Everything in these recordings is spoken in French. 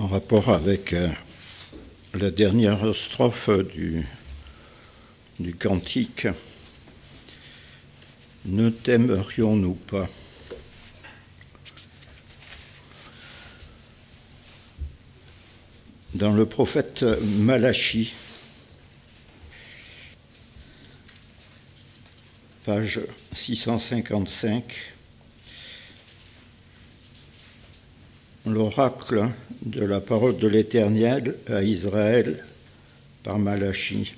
en rapport avec la dernière strophe du cantique. Ne t'aimerions-nous pas? Dans le prophète Malachie, page 655, l'oracle de la parole de l'Éternel à Israël par Malachie.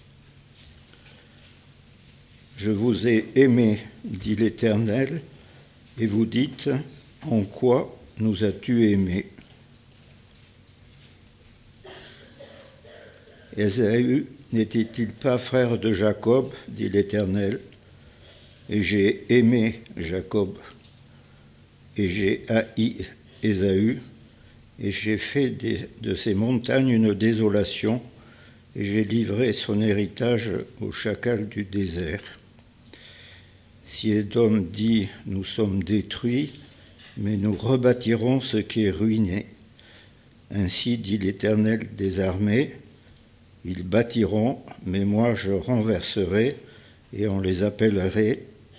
Je vous ai aimé, dit l'Éternel, et vous dites, en quoi nous as-tu aimés? Ésaü n'était-il pas frère de Jacob, dit l'Éternel, et j'ai aimé Jacob, et j'ai haï Ésaü, et j'ai fait de ces montagnes une désolation, et j'ai livré son héritage aux chacals du désert. Si Édom dit « Nous sommes détruits, mais nous rebâtirons ce qui est ruiné », ainsi dit l'Éternel des armées, ils bâtiront, mais moi je renverserai, et on les appellera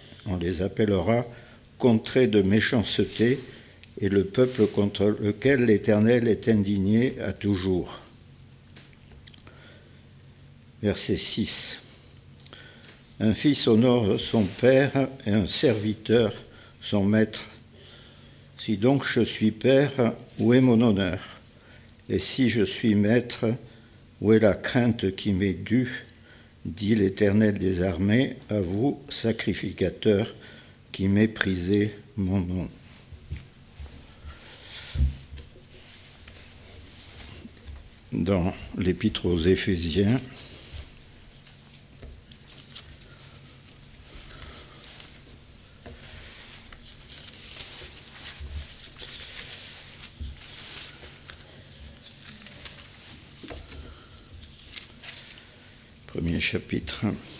contrée de méchanceté, et le peuple contre lequel l'Éternel est indigné à toujours. Verset 6. Un fils honore son père et un serviteur son maître. Si donc je suis père, où est mon honneur? Et si je suis maître, où est la crainte qui m'est due? Dit l'Éternel des armées, à vous, sacrificateurs, qui méprisez mon nom. Dans l'Épître aux Éphésiens, premier chapitre,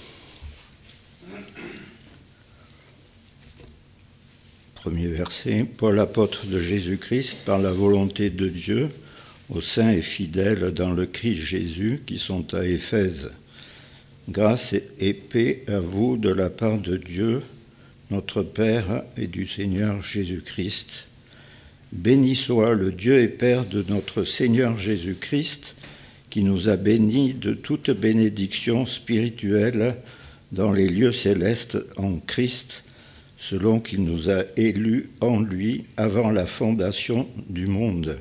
premier verset, Paul apôtre de Jésus-Christ par la volonté de Dieu, aux saints et fidèles dans le Christ Jésus qui sont à Éphèse. Grâce et paix à vous de la part de Dieu, notre Père et du Seigneur Jésus-Christ. Béni soit le Dieu et Père de notre Seigneur Jésus-Christ, qui nous a bénis de toute bénédiction spirituelle dans les lieux célestes en Christ, selon qu'il nous a élus en lui avant la fondation du monde,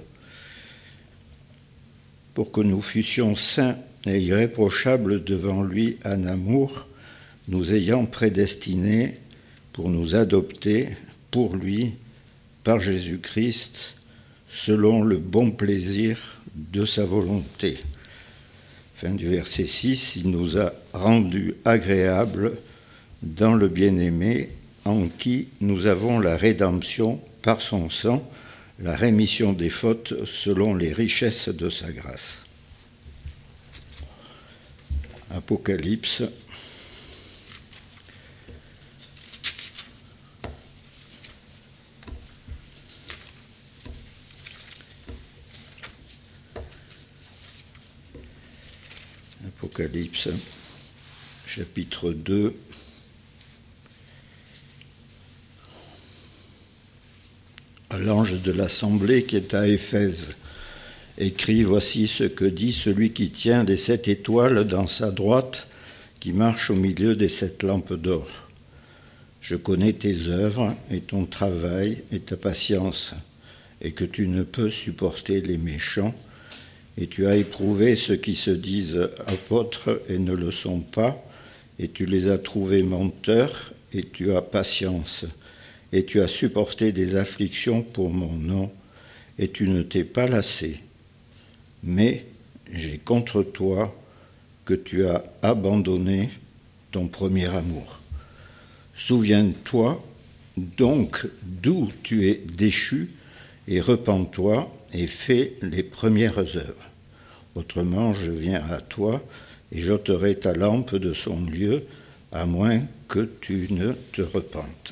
pour que nous fussions saints et irréprochables devant lui en amour, nous ayant prédestinés pour nous adopter pour lui, par Jésus-Christ, selon le bon plaisir de sa volonté. Fin du verset 6, il nous a rendus agréables dans le bien-aimé, en qui nous avons la rédemption par son sang, la rémission des fautes selon les richesses de sa grâce. Apocalypse. Apocalypse, chapitre 2. À l'ange de l'assemblée qui est à Éphèse, écrit, voici ce que dit celui qui tient les 7 étoiles dans sa droite, qui marche au milieu des 7 lampes d'or. Je connais tes œuvres et ton travail et ta patience, et que tu ne peux supporter les méchants, et tu as éprouvé ceux qui se disent apôtres et ne le sont pas, et tu les as trouvés menteurs, et tu as patience, et tu as supporté des afflictions pour mon nom, et tu ne t'es pas lassé. Mais j'ai contre toi que tu as abandonné ton premier amour. Souviens-toi donc d'où tu es déchu, et repens-toi et fais les premières œuvres. Autrement, je viens à toi et j'ôterai ta lampe de son lieu, à moins que tu ne te repentes.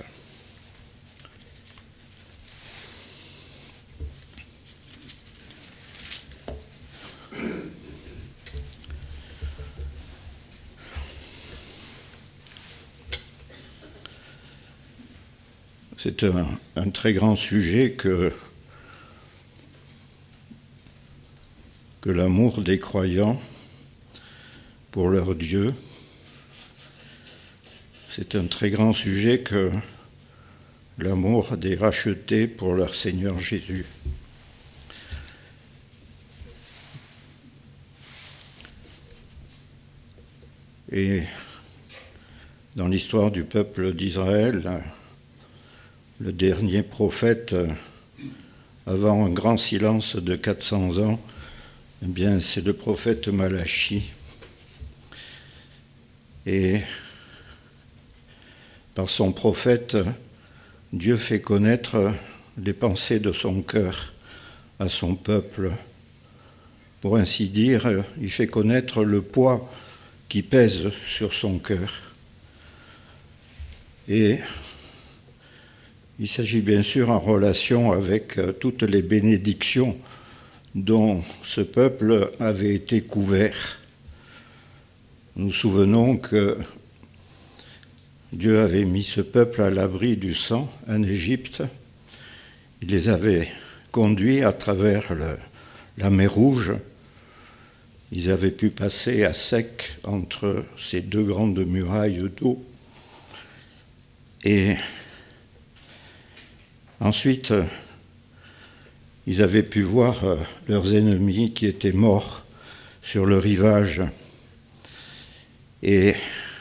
C'est un très grand sujet que l'amour des croyants pour leur Dieu. C'est un très grand sujet que l'amour des rachetés pour leur Seigneur Jésus. Et dans l'histoire du peuple d'Israël, le dernier prophète, avant un grand silence de 400 ans, eh bien, c'est le prophète Malachie. Et par son prophète, Dieu fait connaître les pensées de son cœur à son peuple. Pour ainsi dire, il fait connaître le poids qui pèse sur son cœur. Et il s'agit bien sûr en relation avec toutes les bénédictions dont ce peuple avait été couvert. Nous nous souvenons que Dieu avait mis ce peuple à l'abri du sang en Égypte. Il les avait conduits à travers la mer Rouge. Ils avaient pu passer à sec entre ces deux grandes murailles d'eau. Et ensuite, ils avaient pu voir leurs ennemis qui étaient morts sur le rivage. Et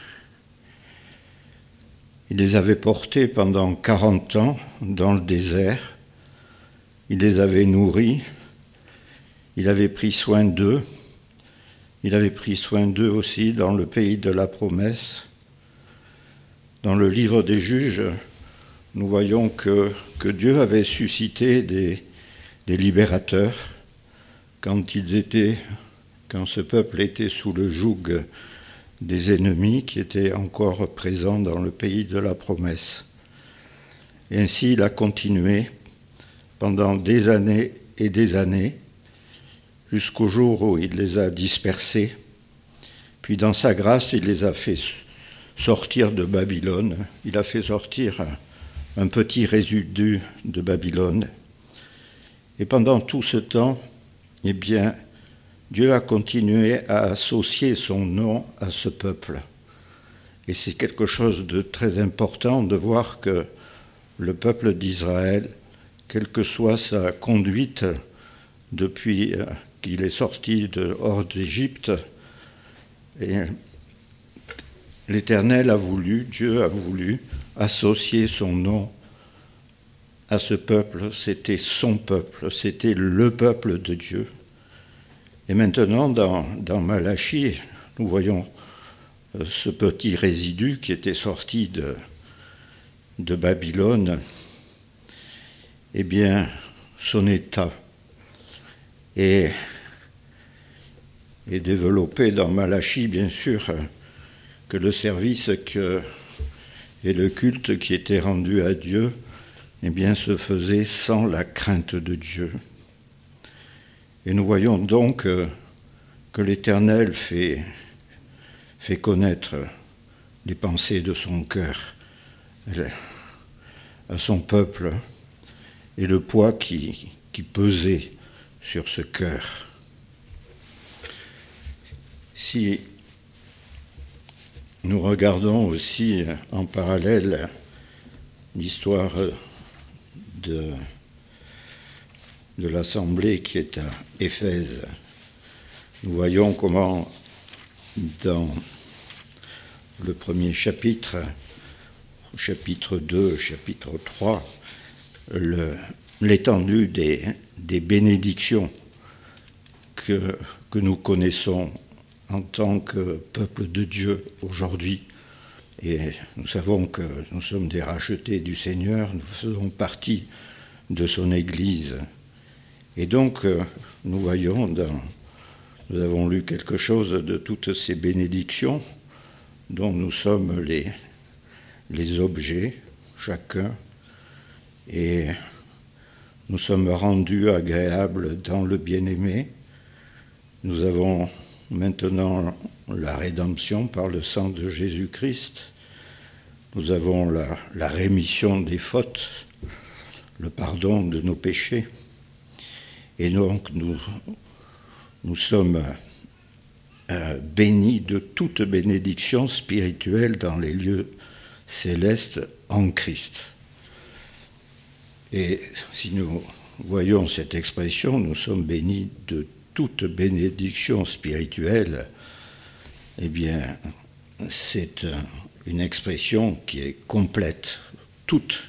il les avait portés pendant 40 ans dans le désert. Il les avait nourris. Il avait pris soin d'eux. Il avait pris soin d'eux aussi dans le pays de la promesse. Dans le livre des Juges, nous voyons que Dieu avait suscité des libérateurs quand ce peuple était sous le joug des ennemis qui étaient encore présents dans le pays de la promesse. Et ainsi, il a continué pendant des années et des années, jusqu'au jour où il les a dispersés. Puis dans sa grâce, il les a fait sortir de Babylone. Il a fait sortir un petit résidu de Babylone. Et pendant tout ce temps, eh bien, Dieu a continué à associer son nom à ce peuple. Et c'est quelque chose de très important de voir que le peuple d'Israël, quelle que soit sa conduite depuis qu'il est sorti hors d'Égypte, et l'Éternel a voulu, Dieu a voulu associer son nom à ce peuple. C'était son peuple, c'était le peuple de Dieu. Et maintenant, dans Malachie, nous voyons ce petit résidu qui était sorti de Babylone, eh bien, son état est développé dans Malachie, bien sûr, que le service et le culte qui était rendu à Dieu, eh bien, se faisait sans la crainte de Dieu. Et nous voyons donc que l'Éternel fait connaître les pensées de son cœur à son peuple et le poids qui pesait sur ce cœur. Si nous regardons aussi en parallèle l'histoire de l'assemblée qui est à Éphèse, nous voyons comment dans le premier chapitre, chapitre 2, chapitre 3, l'étendue des bénédictions que nous connaissons en tant que peuple de Dieu aujourd'hui. Et nous savons que nous sommes des rachetés du Seigneur, nous faisons partie de son Église. Et donc, nous voyons, nous avons lu quelque chose de toutes ces bénédictions dont nous sommes les objets, chacun, et nous sommes rendus agréables dans le bien-aimé. Nous avons maintenant la rédemption par le sang de Jésus-Christ. nous avons la rémission des fautes, le pardon de nos péchés. Et donc nous sommes bénis de toute bénédiction spirituelle dans les lieux célestes en Christ. Et si nous voyons cette expression, nous sommes bénis de toute bénédiction spirituelle, eh bien, c'est une expression qui est complète, toute.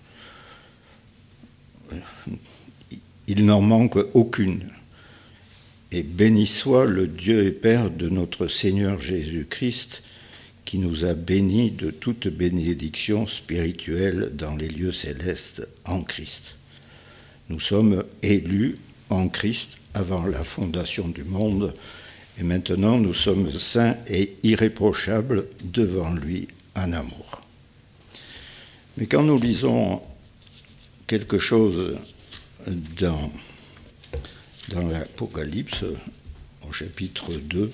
Il n'en manque aucune. Et béni soit le Dieu et Père de notre Seigneur Jésus-Christ, qui nous a bénis de toute bénédiction spirituelle dans les lieux célestes en Christ. Nous sommes élus en Christ avant la fondation du monde, et maintenant nous sommes saints et irréprochables devant lui en amour. Mais quand nous lisons quelque chose dans l'Apocalypse, au chapitre 2,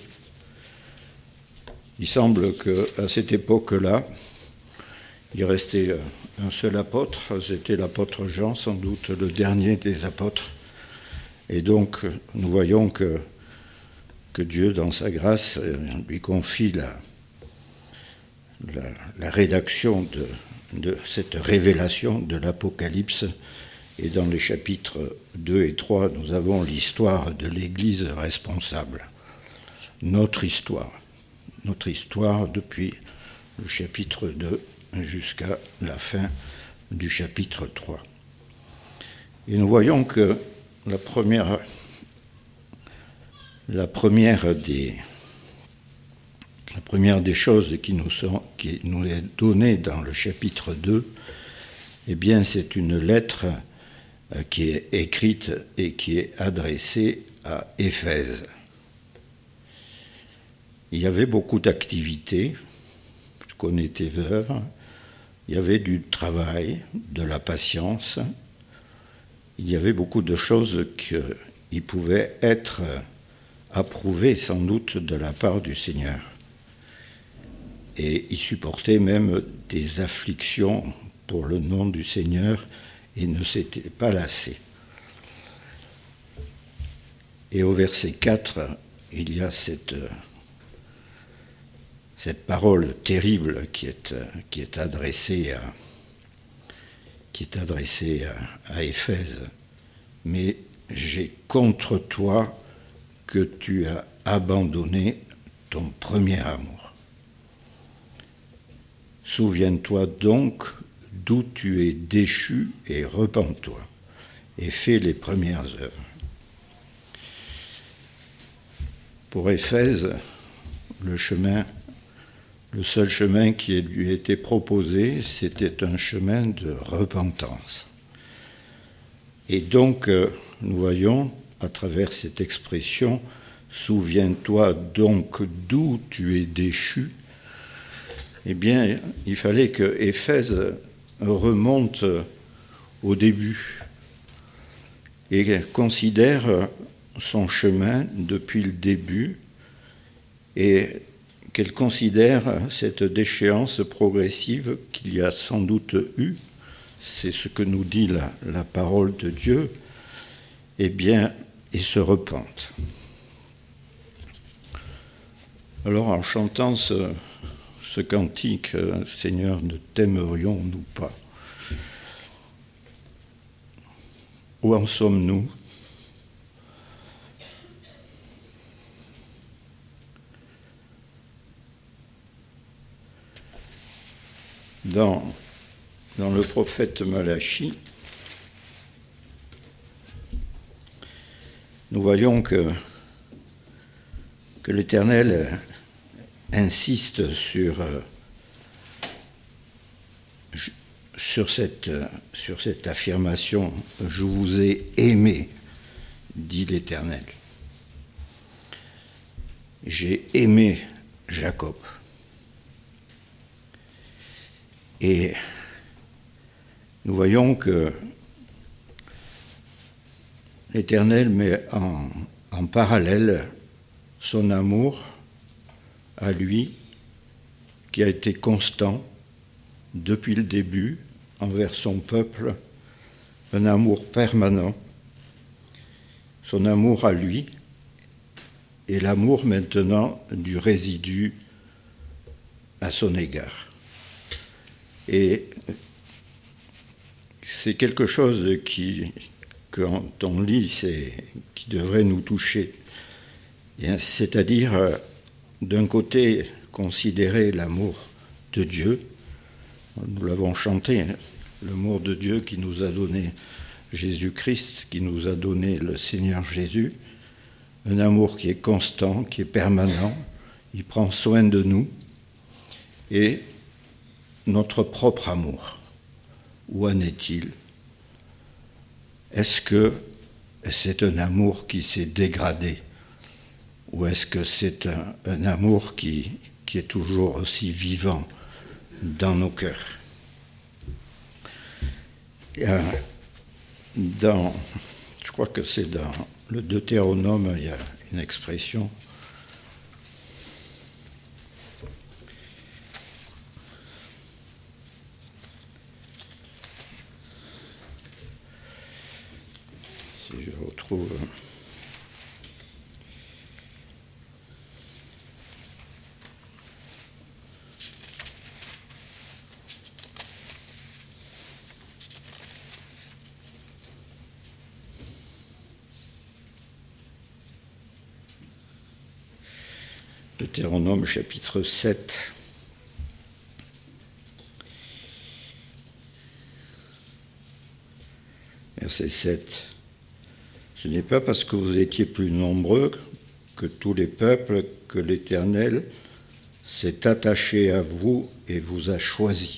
il semble qu'à cette époque-là, il restait un seul apôtre, c'était l'apôtre Jean, sans doute le dernier des apôtres. Et donc, nous voyons que Dieu, dans sa grâce, lui confie la rédaction de cette révélation de l'Apocalypse. Et dans les chapitres 2 et 3, nous avons l'histoire de l'Église responsable. Notre histoire depuis le chapitre 2 jusqu'à la fin du chapitre 3. Et nous voyons que la première des choses qui nous est donnée dans le chapitre 2, eh bien, c'est une lettre qui est écrite et qui est adressée à Éphèse. Il y avait beaucoup d'activités, je connais tes œuvres, il y avait du travail, de la patience, il y avait beaucoup de choses qui pouvaient être approuvées sans doute de la part du Seigneur. Et il supportait même des afflictions pour le nom du Seigneur et ne s'était pas lassé. Et au verset 4, il y a cette parole terrible qui est adressée à Éphèse. Mais j'ai contre toi que tu as abandonné ton premier amour. Souviens-toi donc d'où tu es déchu et repens-toi et fais les premières œuvres. Pour Éphèse, le seul chemin qui lui était proposé, c'était un chemin de repentance. Et donc, nous voyons, à travers cette expression, « Souviens-toi donc d'où tu es déchu », eh bien, il fallait que Éphèse remonte au début et considère son chemin depuis le début et qu'elle considère cette déchéance progressive qu'il y a sans doute eu, c'est ce que nous dit la parole de Dieu, eh bien, et se repente. Alors, en chantant ce cantique, Seigneur, ne t'aimerions-nous pas? Où en sommes-nous? Dans le prophète Malachie, nous voyons que l'Éternel insiste sur cette affirmation « Je vous ai aimé », dit l'Éternel. J'ai aimé Jacob. Et nous voyons que l'Éternel met en parallèle son amour à lui, qui a été constant, depuis le début, envers son peuple, un amour permanent, son amour à lui, et l'amour maintenant du résidu à son égard. Et c'est quelque chose quand on lit, qui devrait nous toucher. C'est-à-dire, d'un côté, considérer l'amour de Dieu. Nous l'avons chanté, l'amour de Dieu qui nous a donné Jésus-Christ, qui nous a donné le Seigneur Jésus. Un amour qui est constant, qui est permanent. Il prend soin de nous. Et notre propre amour, où en est-il? Est-ce que c'est un amour qui s'est dégradé? Ou est-ce que c'est un amour qui est toujours aussi vivant dans nos cœurs? Je crois que c'est dans le Deutéronome, il y a une expression. Si je retrouve. Deutéronome chapitre 7. Verset 7. Ce n'est pas parce que vous étiez plus nombreux que tous les peuples que l'Éternel s'est attaché à vous et vous a choisi.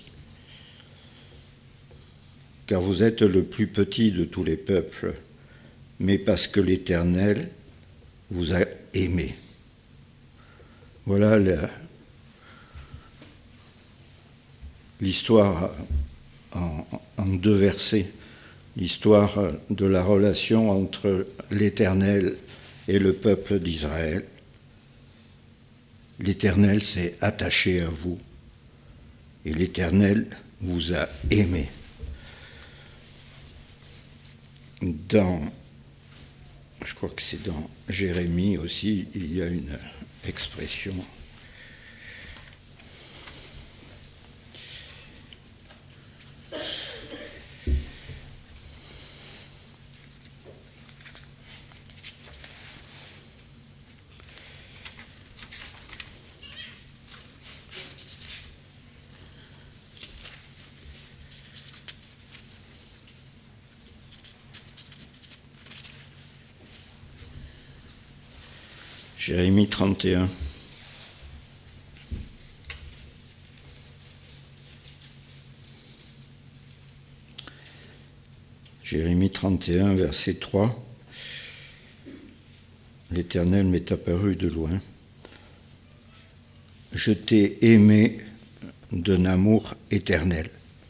Car vous êtes le plus petit de tous les peuples, mais parce que l'Éternel vous a aimé. Voilà l'histoire en deux versets, l'histoire de la relation entre l'Éternel et le peuple d'Israël. L'Éternel s'est attaché à vous et l'Éternel vous a aimé. Je crois que c'est dans Jérémie aussi, il y a une expression. Jérémie 31. Jérémie 31, verset 3. L'Éternel m'est apparu de loin. Je t'ai aimé d'un amour éternel.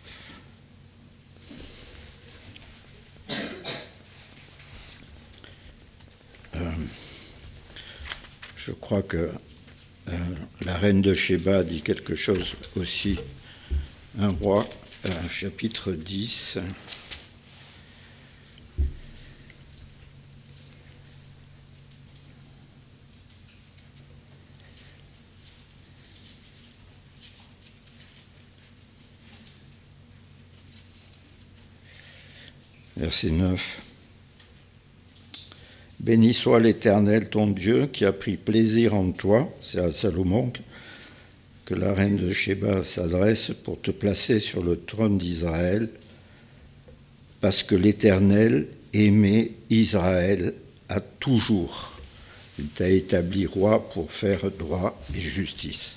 Je crois que la reine de Shéba dit quelque chose aussi. Un roi, chapitre 10. Verset 9. Béni soit l'Éternel, ton Dieu, qui a pris plaisir en toi, c'est à Salomon que la reine de Shéba s'adresse pour te placer sur le trône d'Israël, parce que l'Éternel aimait Israël à toujours. Il t'a établi roi pour faire droit et justice.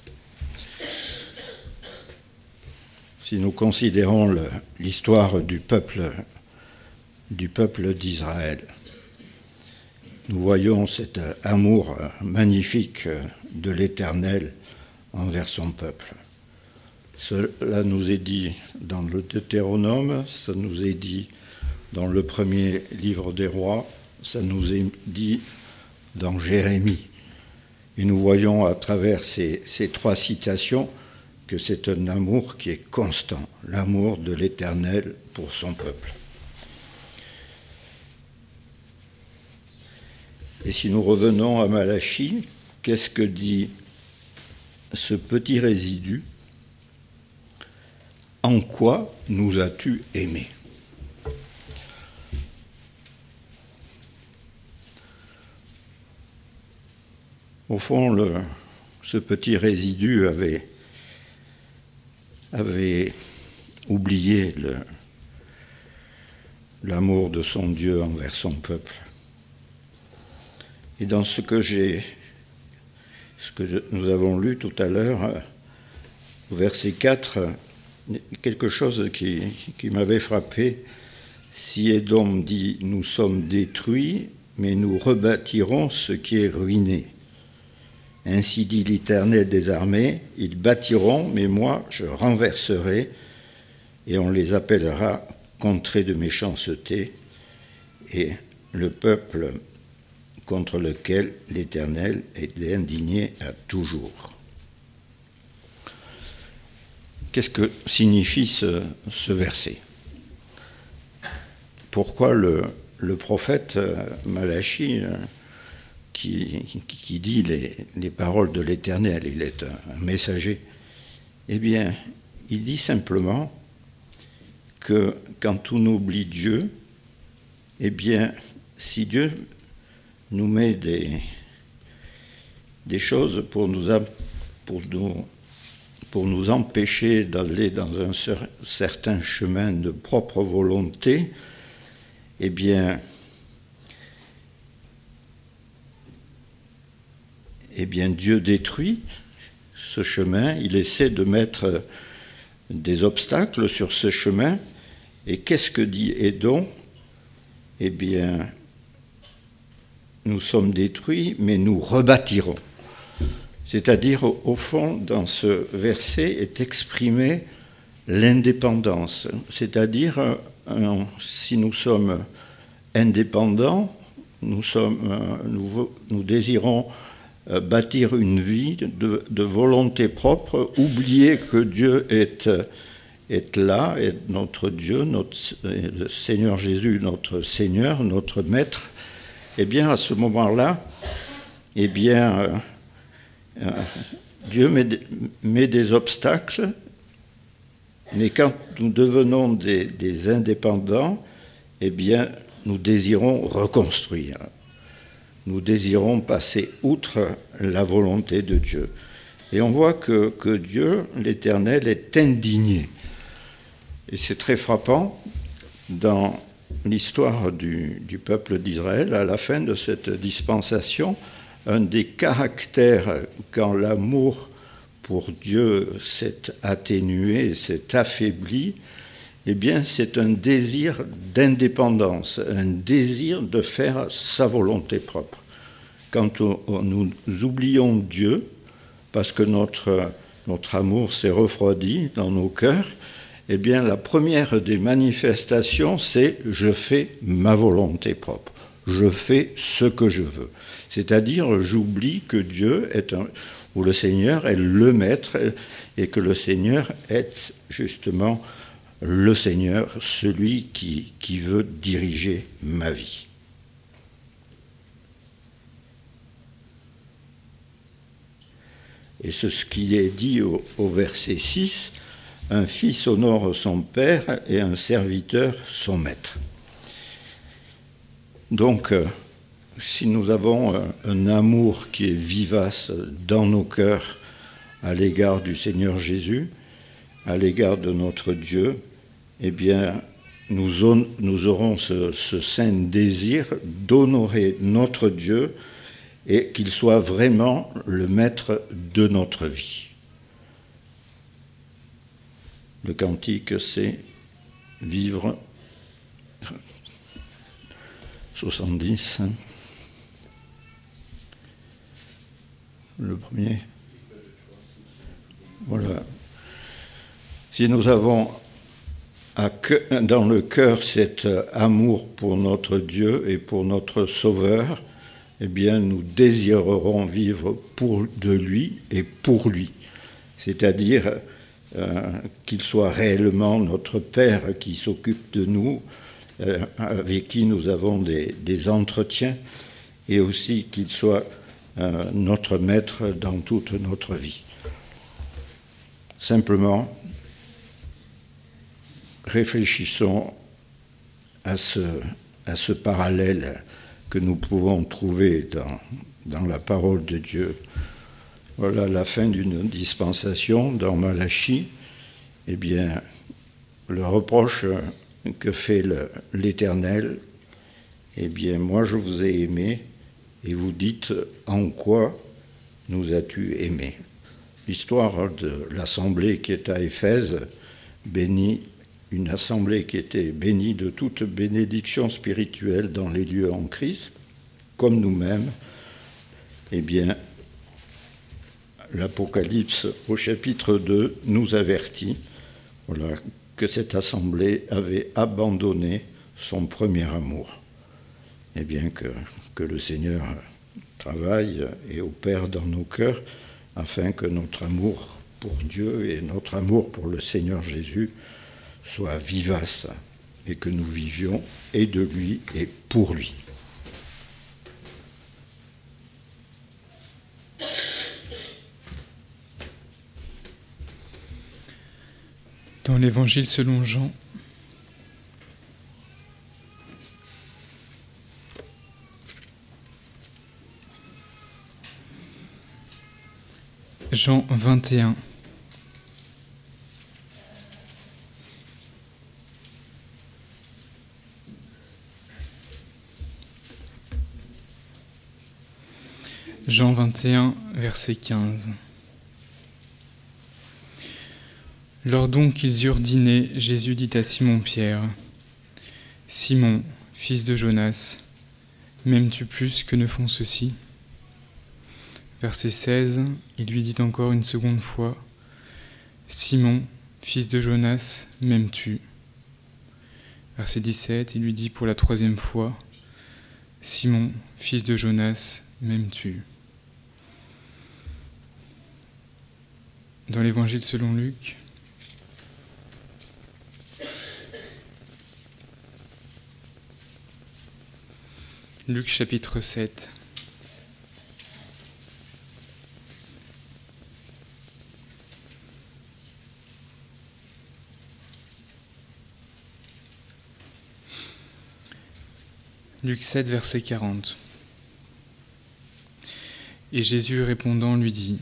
Si nous considérons l'histoire du peuple d'Israël, nous voyons cet amour magnifique de l'Éternel envers son peuple. Cela nous est dit dans le Deutéronome, ça nous est dit dans le premier livre des rois, ça nous est dit dans Jérémie. Et nous voyons à travers ces trois citations que c'est un amour qui est constant, l'amour de l'Éternel pour son peuple. Et si nous revenons à Malachie, qu'est-ce que dit ce petit résidu? En quoi nous as-tu aimés? Au fond, ce petit résidu avait oublié l'amour de son Dieu envers son peuple. Et dans ce que nous avons lu tout à l'heure, au verset 4, quelque chose qui m'avait frappé. Si Édom dit « Nous sommes détruits, mais nous rebâtirons ce qui est ruiné. Ainsi dit l'Éternel des armées, ils bâtiront, mais moi je renverserai, et on les appellera contrées de méchanceté, et le peuple contre lequel l'Éternel est indigné à toujours. » Qu'est-ce que signifie ce verset? Pourquoi le prophète Malachie, qui dit les paroles de l'Éternel, il est un messager, eh bien, il dit simplement que quand on oublie Dieu, eh bien, si Dieu nous met des choses pour nous empêcher d'aller dans un certain chemin de propre volonté, eh bien, Dieu détruit ce chemin, il essaie de mettre des obstacles sur ce chemin. Et qu'est-ce que dit Édom? Eh bien, nous sommes détruits, mais nous rebâtirons. C'est-à-dire, au fond, dans ce verset est exprimée l'indépendance. C'est-à-dire, si nous sommes indépendants, nous désirons bâtir une vie de volonté propre, oublier que Dieu est là, est notre Dieu, le Seigneur Jésus, notre Seigneur, notre Maître. Eh bien, à ce moment-là, eh bien, Dieu met des obstacles, mais quand nous devenons des indépendants, eh bien, nous désirons reconstruire. Nous désirons passer outre la volonté de Dieu. Et on voit que Dieu, l'Éternel, est indigné. Et c'est très frappant dans l'histoire du peuple d'Israël, à la fin de cette dispensation, un des caractères quand l'amour pour Dieu s'est atténué, s'est affaibli, eh bien c'est un désir d'indépendance, un désir de faire sa volonté propre. Quand nous oublions Dieu, parce que notre amour s'est refroidi dans nos cœurs, eh bien la première des manifestations, c'est « je fais ma volonté propre ». Je fais ce que je veux. C'est-à-dire, j'oublie que Dieu ou le Seigneur est le Maître, et que le Seigneur est justement le Seigneur, celui qui veut diriger ma vie. Et c'est ce qui est dit au verset 6, « Un fils honore son père et un serviteur son maître ». Donc, si nous avons un amour qui est vivace dans nos cœurs à l'égard du Seigneur Jésus, à l'égard de notre Dieu, eh bien, nous aurons ce saint désir d'honorer notre Dieu et qu'il soit vraiment le maître de notre vie. Le cantique, c'est « Vivre » 70. Le premier. Voilà. Si nous avons dans le cœur cet amour pour notre Dieu et pour notre Sauveur, eh bien, nous désirerons vivre de lui et pour lui. C'est-à-dire, qu'il soit réellement notre Père qui s'occupe de nous, avec qui nous avons des entretiens, et aussi qu'il soit notre maître dans toute notre vie. Simplement, réfléchissons à ce parallèle que nous pouvons trouver dans la parole de Dieu. Voilà la fin d'une dispensation dans Malachie. Eh bien, le reproche que fait l'Éternel, eh bien, moi je vous ai aimé, et vous dites en quoi nous as-tu aimé. L'histoire de l'assemblée qui est à Éphèse, bénie, une assemblée qui était bénie de toute bénédiction spirituelle dans les lieux en Christ, comme nous-mêmes, eh bien, l'Apocalypse au chapitre 2 nous avertit, voilà, que cette assemblée avait abandonné son premier amour. Et bien que le Seigneur travaille et opère dans nos cœurs afin que notre amour pour Dieu et notre amour pour le Seigneur Jésus soit vivace et que nous vivions et de lui et pour lui. Dans l'Évangile selon Jean, Jean 21. Jean 21, verset 15. Lors donc qu'ils eurent dîné, Jésus dit à Simon-Pierre, « Simon, fils de Jonas, m'aimes-tu plus que ne font ceux-ci » Verset 16, il lui dit encore une seconde fois, « Simon, fils de Jonas, m'aimes-tu » Verset 17, il lui dit pour la troisième fois, « Simon, fils de Jonas, m'aimes-tu » Dans l'Évangile selon Luc, Luc chapitre 7. Luc 7, verset 40. Et Jésus répondant lui dit,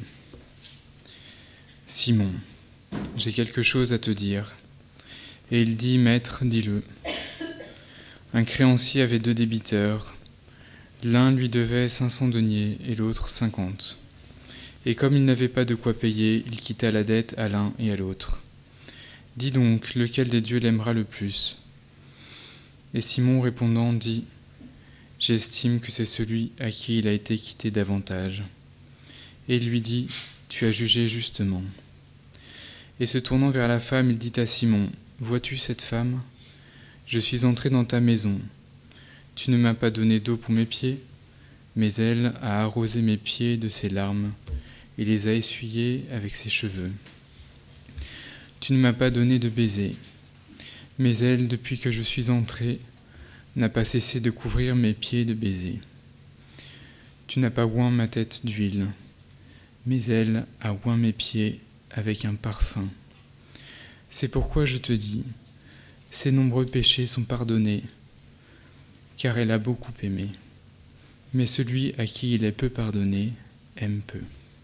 « Simon, j'ai quelque chose à te dire. » Et il dit, « Maître, dis-le. » Un créancier avait 2 débiteurs. L'un lui devait 500 deniers et l'autre 50. Et comme il n'avait pas de quoi payer, il quitta la dette à l'un et à l'autre. Dis donc, lequel des deux l'aimera le plus ? Et Simon répondant dit, « J'estime que c'est celui à qui il a été quitté davantage. » Et il lui dit, « Tu as jugé justement. » Et se tournant vers la femme, il dit à Simon, « Vois-tu cette femme ? Je suis entré dans ta maison. Tu ne m'as pas donné d'eau pour mes pieds, mais elle a arrosé mes pieds de ses larmes et les a essuyés avec ses cheveux. Tu ne m'as pas donné de baiser, mais elle, depuis que je suis entré, n'a pas cessé de couvrir mes pieds de baisers. Tu n'as pas oint ma tête d'huile, mais elle a oint mes pieds avec un parfum. C'est pourquoi je te dis, ses nombreux péchés sont pardonnés, car elle a beaucoup aimé. Mais celui à qui il est peu pardonné, aime peu. »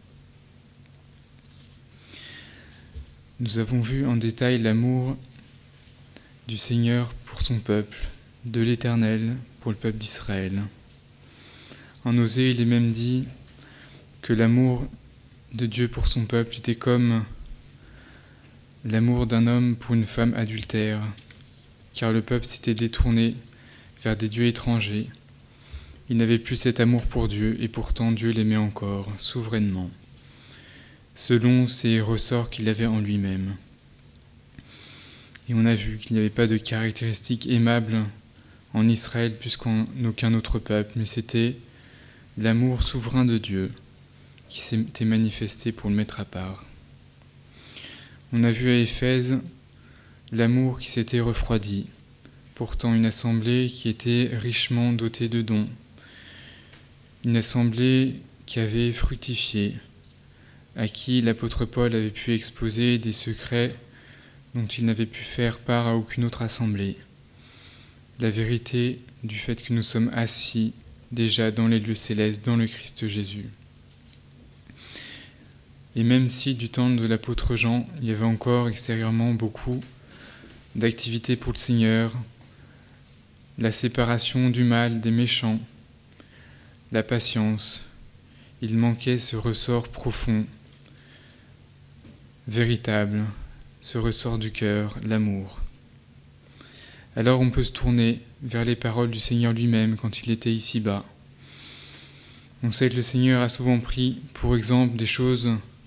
Nous avons vu en détail l'amour du Seigneur pour son peuple, de l'Éternel pour le peuple d'Israël. En Osée, il est même dit que l'amour de Dieu pour son peuple était comme l'amour d'un homme pour une femme adultère, car le peuple s'était détourné vers des dieux étrangers. Il n'avait plus cet amour pour Dieu, et pourtant Dieu l'aimait encore, souverainement, selon ces ressorts qu'il avait en lui-même. Et on a vu qu'il n'y avait pas de caractéristiques aimables en Israël plus qu'en aucun autre peuple, mais c'était l'amour souverain de Dieu qui s'était manifesté pour le mettre à part. On a vu à Éphèse l'amour qui s'était refroidi, pourtant une assemblée qui était richement dotée de dons, une assemblée qui avait fructifié, à qui l'apôtre Paul avait pu exposer des secrets dont il n'avait pu faire part à aucune autre assemblée. La vérité du fait que nous sommes assis déjà dans les lieux célestes, dans le Christ Jésus. Et même si du temps de l'apôtre Jean, il y avait encore extérieurement beaucoup d'activités pour le Seigneur, la séparation du mal des méchants, la patience, il manquait ce ressort profond, véritable, ce ressort du cœur, l'amour. Alors on peut se tourner vers les paroles du Seigneur lui-même quand il était ici-bas. On sait que le Seigneur a souvent pris pour exemple des choses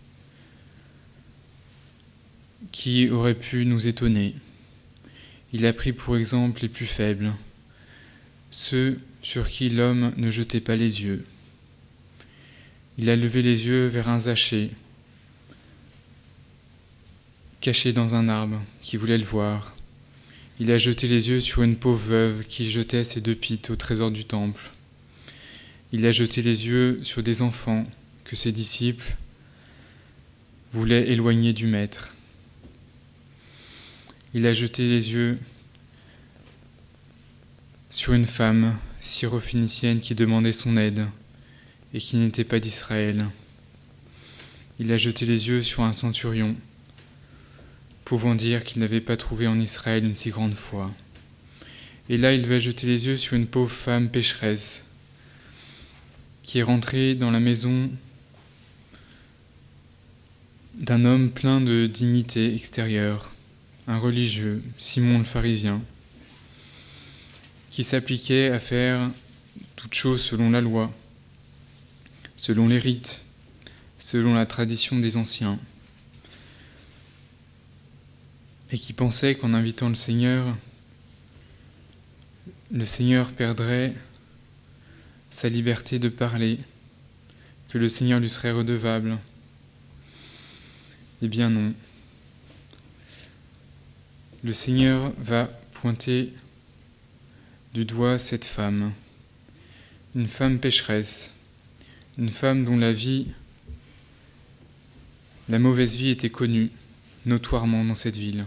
qui auraient pu nous étonner. Il a pris pour exemple les plus faibles, ceux sur qui l'homme ne jetait pas les yeux. Il a levé les yeux vers un Zachée, caché dans un arbre, qui voulait le voir. Il a jeté les yeux sur une pauvre veuve qui jetait ses 2 pites au trésor du temple. Il a jeté les yeux sur des enfants que ses disciples voulaient éloigner du Maître. Il a jeté les yeux sur une femme syrophénicienne qui demandait son aide et qui n'était pas d'Israël. Il a jeté les yeux sur un centurion, pouvant dire qu'il n'avait pas trouvé en Israël une si grande foi. Et là, il va jeter les yeux sur une pauvre femme pécheresse qui est rentrée dans la maison d'un homme plein de dignité extérieure, un religieux, Simon le pharisien, qui s'appliquait à faire toutes choses selon la loi, selon les rites, selon la tradition des anciens, et qui pensait qu'en invitant le Seigneur perdrait sa liberté de parler, que le Seigneur lui serait redevable. Eh bien non. Le Seigneur va pointer du doigt cette femme, une femme pécheresse, une femme dont la mauvaise vie était connue notoirement dans cette ville.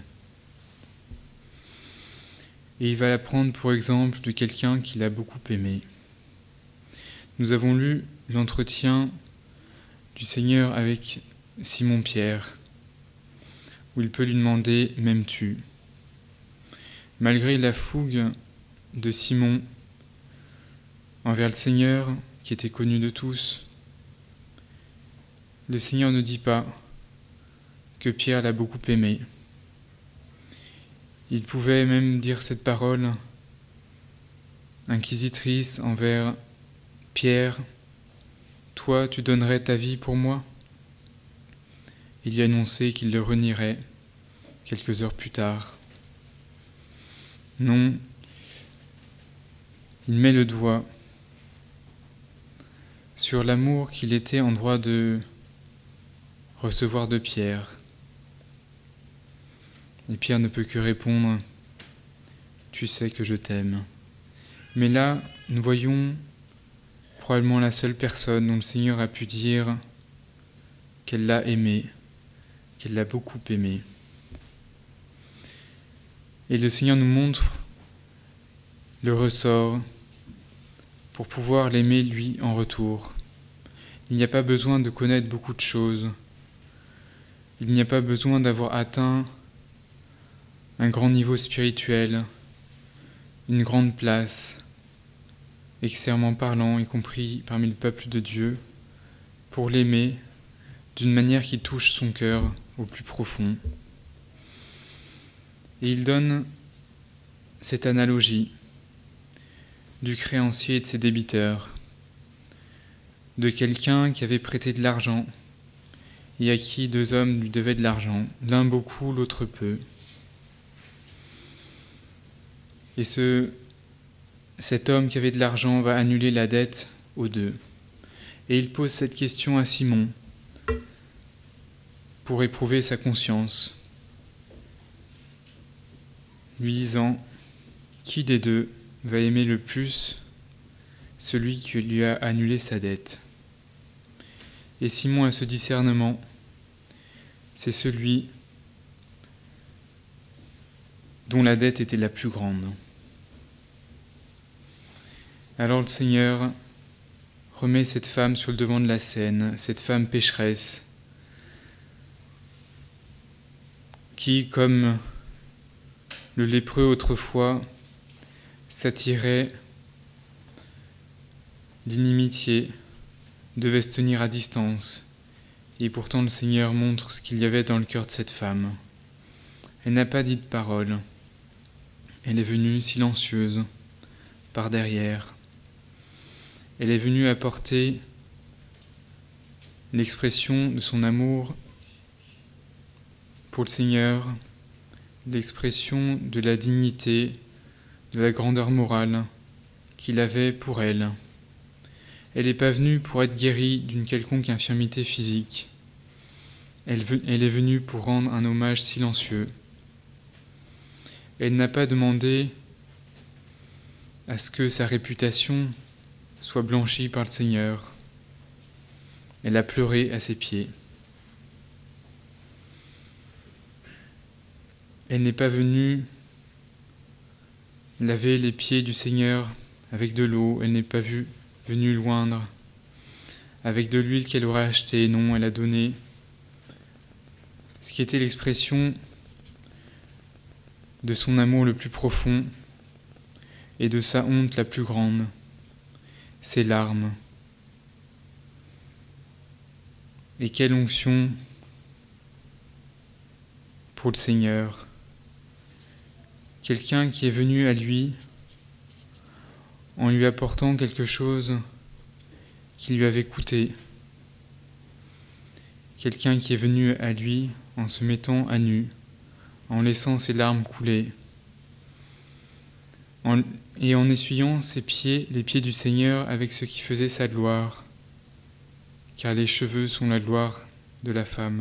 Et il va la prendre pour exemple de quelqu'un qu'il a beaucoup aimé. Nous avons lu l'entretien du Seigneur avec Simon-Pierre, où il peut lui demander « M'aimes-tu » Malgré la fougue de Simon envers le Seigneur, qui était connu de tous, le Seigneur ne dit pas que Pierre l'a beaucoup aimé. Il pouvait même dire cette parole inquisitrice envers Pierre, « Toi, tu donnerais ta vie pour moi ?» Il lui a annoncé qu'il le renierait quelques heures plus tard. Non, il met le doigt sur l'amour qu'il était en droit de recevoir de Pierre. Et Pierre ne peut que répondre « Tu sais que je t'aime ». Mais là, nous voyons probablement la seule personne dont le Seigneur a pu dire qu'elle l'a aimé, qu'elle l'a beaucoup aimé. Et le Seigneur nous montre le ressort pour pouvoir l'aimer lui en retour. Il n'y a pas besoin de connaître beaucoup de choses. Il n'y a pas besoin d'avoir atteint un grand niveau spirituel, une grande place, extérieurement parlant, y compris parmi le peuple de Dieu, pour l'aimer d'une manière qui touche son cœur au plus profond. Et il donne cette analogie du créancier et de ses débiteurs, de quelqu'un qui avait prêté de l'argent et à qui 2 hommes lui devaient de l'argent, l'un beaucoup, l'autre peu. Et cet homme qui avait de l'argent va annuler la dette aux 2. Et il pose cette question à Simon pour éprouver sa conscience. lui disant « Qui des deux va aimer le plus celui qui lui a annulé sa dette ?» Et Simon a ce discernement, c'est celui dont la dette était la plus grande. Alors le Seigneur remet cette femme sur le devant de la scène, cette femme pécheresse, qui, comme le lépreux autrefois, s'attirait d'inimitié, devait se tenir à distance. Et pourtant le Seigneur montre ce qu'il y avait dans le cœur de cette femme. Elle n'a pas dit de parole. Elle est venue silencieuse, par derrière. Elle est venue apporter l'expression de son amour pour le Seigneur, l'expression de la dignité, de la grandeur morale qu'il avait pour elle. Elle n'est pas venue pour être guérie d'une quelconque infirmité physique. Elle est venue pour rendre un hommage silencieux. Elle n'a pas demandé à ce que sa réputation soit blanchie par le Seigneur. Elle a pleuré à ses pieds. Elle n'est pas venue laver les pieds du Seigneur avec de l'eau. Elle n'est pas venue loindre avec de l'huile qu'elle aurait achetée. Non, elle a donné ce qui était l'expression de son amour le plus profond et de sa honte la plus grande, ses larmes. Et quelle onction pour le Seigneur, quelqu'un qui est venu à lui en lui apportant quelque chose qui lui avait coûté, quelqu'un qui est venu à lui en se mettant à nu, en laissant ses larmes couler, et en essuyant ses pieds, les pieds du Seigneur avec ce qui faisait sa gloire, car les cheveux sont la gloire de la femme.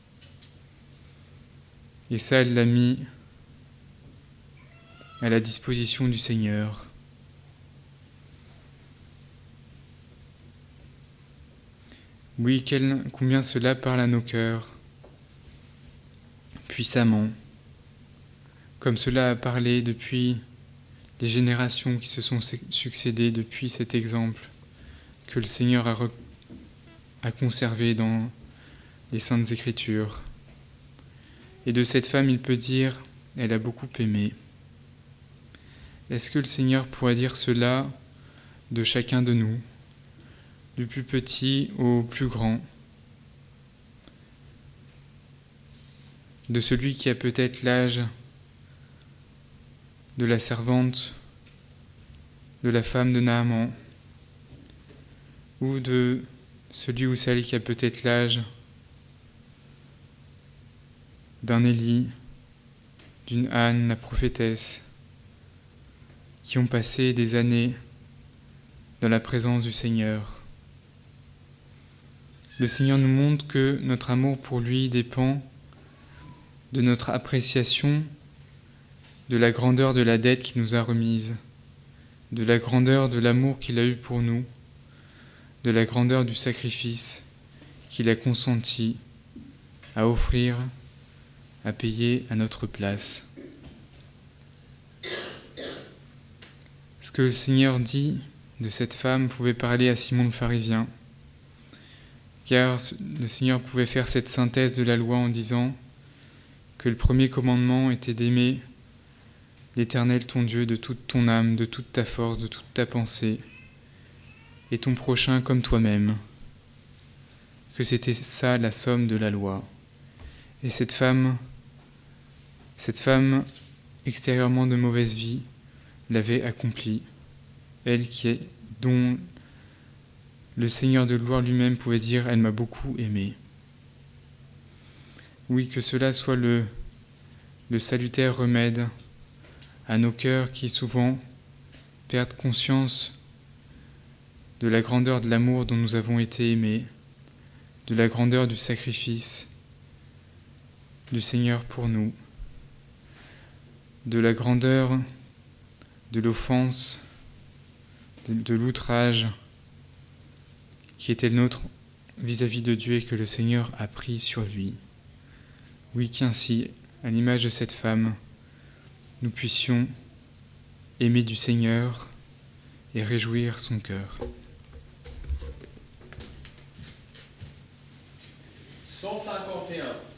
Et ça, elle l'a mis à la disposition du Seigneur. Oui, combien cela parle à nos cœurs, puissamment, comme cela a parlé depuis les générations qui se sont succédées depuis cet exemple que le Seigneur a conservé dans les Saintes Écritures. Et de cette femme, il peut dire, elle a beaucoup aimé. Est-ce que le Seigneur pourrait dire cela de chacun de nous, du plus petit au plus grand, de celui qui a peut-être l'âge de la servante, de la femme de Naaman, ou de celui ou celle qui a peut-être l'âge d'un Élie, d'une Anne, la prophétesse, qui ont passé des années dans la présence du Seigneur. Le Seigneur nous montre que notre amour pour lui dépend de notre appréciation de la grandeur de la dette qu'il nous a remise, de la grandeur de l'amour qu'il a eu pour nous, de la grandeur du sacrifice qu'il a consenti à offrir, à payer à notre place. Ce que le Seigneur dit de cette femme pouvait parler à Simon le pharisien, car le Seigneur pouvait faire cette synthèse de la loi en disant que le premier commandement était d'aimer l'Éternel ton Dieu de toute ton âme, de toute ta force, de toute ta pensée, et ton prochain comme toi-même, que c'était ça la somme de la loi. Et cette femme extérieurement de mauvaise vie, l'avait accompli, elle dont le Seigneur de gloire lui-même pouvait dire « Elle m'a beaucoup aimé ». Oui, que cela soit le salutaire remède à nos cœurs qui souvent perdent conscience de la grandeur de l'amour dont nous avons été aimés, de la grandeur du sacrifice du Seigneur pour nous. de la grandeur, de l'offense, de l'outrage qui était le nôtre vis-à-vis de Dieu et que le Seigneur a pris sur lui. Oui, qu'ainsi, à l'image de cette femme, nous puissions aimer du Seigneur et réjouir son cœur. 151.